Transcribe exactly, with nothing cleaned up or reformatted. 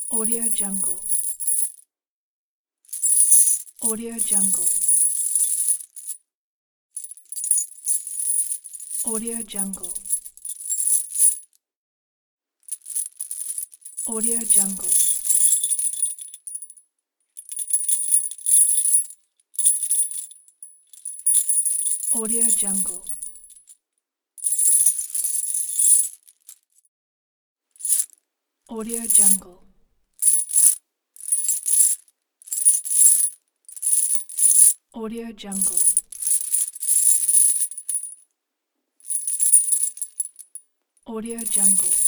Audio Jungle. Audio Jungle. Audio Jungle. Audio Jungle. Audio Jungle. Audio Jungle. Audio Jungle. Audio Jungle.